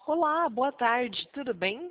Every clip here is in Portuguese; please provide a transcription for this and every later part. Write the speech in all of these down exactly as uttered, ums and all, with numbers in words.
Olá, boa tarde, tudo bem?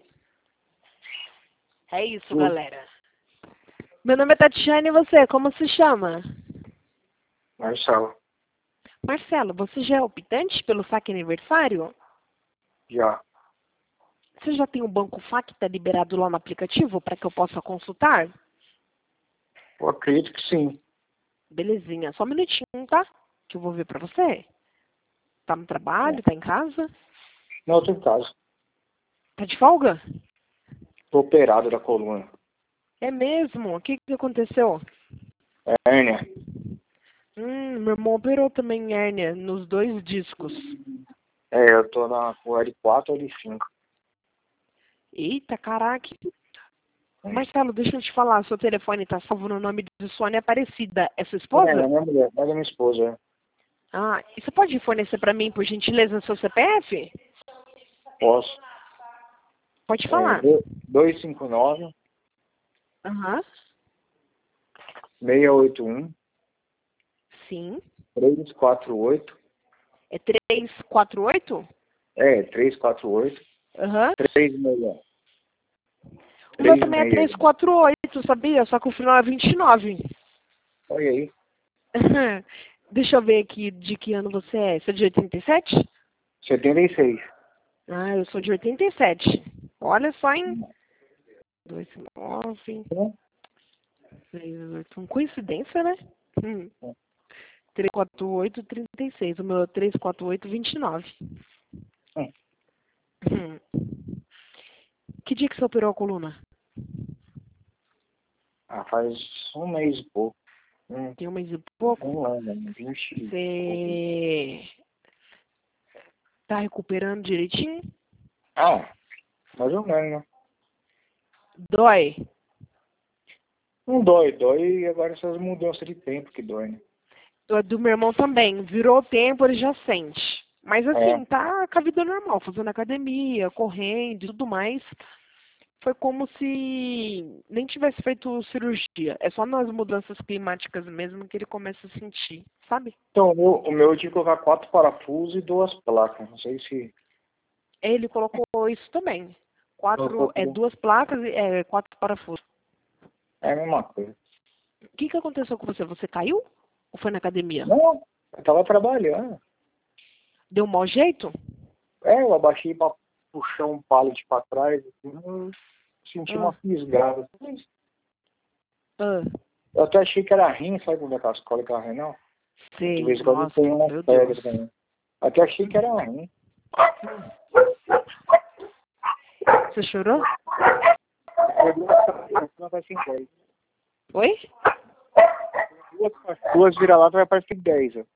É isso, Sim. galera. Meu nome é Tatiane e você, como se chama? Marcelo, Marcelo, você já é optante pelo saque aniversário? já. Você já tem o banco F A Q tá liberado lá no aplicativo para que eu possa consultar? Eu acredito que sim. Belezinha, só um minutinho, tá? Que eu vou ver pra você. Tá no trabalho, tá em casa? Não, eu tô em casa. Tá de folga? Tô operado da coluna. É mesmo? O que que aconteceu? É hérnia. Hum, meu irmão operou também hérnia nos dois discos. É, eu tô na com L quatro ou L cinco. Eita, caraca. Marcelo, deixa eu te falar, seu telefone tá salvo no nome de Sônia Aparecida. É sua É, é esposa? minha mulher, mas é minha esposa. É. Ah, e você pode fornecer pra mim, por gentileza, seu C P F? Posso. Pode É, falar. dois cinco nove, Aham. seis oito um, Sim. três quatro oito. É três quatro oito? É, três quatro oito, Aham. três seis. O meu três também é seis. três quatro oito, sabia? Só que o final é vinte e nove. Olha aí. Deixa eu ver aqui de que ano você é. Você é de oitenta e sete? setenta e seis. Ah, eu sou de oitenta e sete. Olha só, hein? dois nove, seis oito um. Coincidência, né? Hum. três quatro oito, trinta e seis. O meu é três quatro oito, vinte e nove. Hum. Hum. Que dia que você operou a coluna? Ah, faz um mês e pouco. Hum. Tem um mês e pouco? Um ano, vinte e pouco. Você tá recuperando direitinho? Ah, mais ou menos, né? Dói? Não dói, dói agora essas mudanças de tempo que dói, né? Do do meu irmão também. Virou o tempo, ele já sente. Mas É, assim, tá com a vida normal, fazendo academia, correndo e tudo mais. Foi como se nem tivesse feito cirurgia. É só nas mudanças climáticas mesmo que ele começa a sentir, sabe? então, o meu, o meu eu tinha que colocar quatro parafusos e duas placas. Não sei se. Ele colocou isso também. Quatro, Colocou é, tudo. duas placas e é, quatro parafusos. É a mesma coisa. O que, que aconteceu com você? Você caiu? Ou foi na academia? Não, eu tava trabalhando. Deu um mau jeito? É, eu abaixei pra puxar um pallet pra trás. Assim, eu senti uma Ah, fisgada. ah, Eu até achei que era rim, sabe quando é aquelas cólicas renal? De sei. vez em quando eu Nossa, tenho uma meu Deus. pedra também. Até achei que era rim. Você chorou? Não vai ser dez. Oi? Duas, duas vira-latas vai parecer dez. Ó.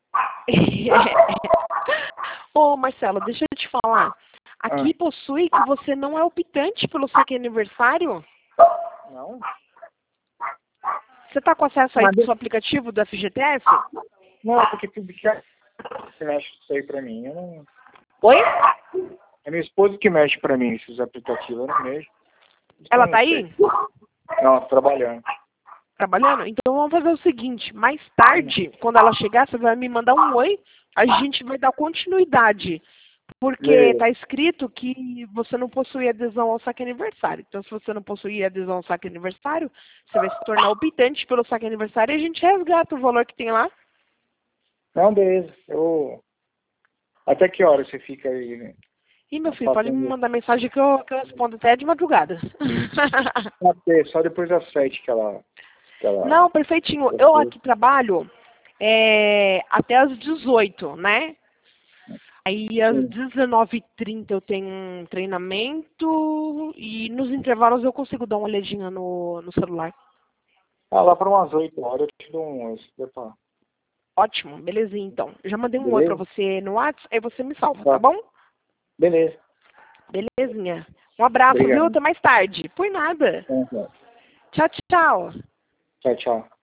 Ô, Marcelo, deixa eu te falar. Ah, Aqui possui que você não é optante pelo saque aniversário? não? Você tá com acesso aí Mas do seu aplicativo do F G T S? não, porque tudo que é- que mexe isso aí pra mim. Eu não... Oi? É minha esposa que mexe pra mim esses aplicativos, eu não mexo. Isso eu Ela não tá sei. aí? Não, trabalhando. Trabalhando? Então vamos fazer o seguinte, mais tarde, quando ela chegar, você vai me mandar um oi, a gente vai dar continuidade. Porque Beleza. tá escrito que você não possui adesão ao saque aniversário. Então, se você não possui adesão ao saque aniversário, você vai se tornar optante pelo saque aniversário e a gente resgata o valor que tem lá. Não, beleza. Eu... Até que hora você fica aí, né? E meu filho, pode me Fazendo... mandar mensagem que eu, que eu respondo até de madrugada. Até, só depois das sete que ela... Que ela... Não, perfeitinho. Eu aqui trabalho é, até às dezoito, né? Aí às Sim. dezenove e trinta eu tenho um treinamento e nos intervalos eu consigo dar uma olhadinha no, no celular. Ah, lá para umas oito horas eu te dou um oi. se der pra- Ótimo, belezinha então. Eu já mandei um oi pra Beleza? você no WhatsApp, aí você me salva, tá Tá. bom? Beleza. Belezinha. Um abraço, viu? Obrigado. Até mais tarde. Por nada. Então, tá. Tchau, tchau. Tchau, tchau.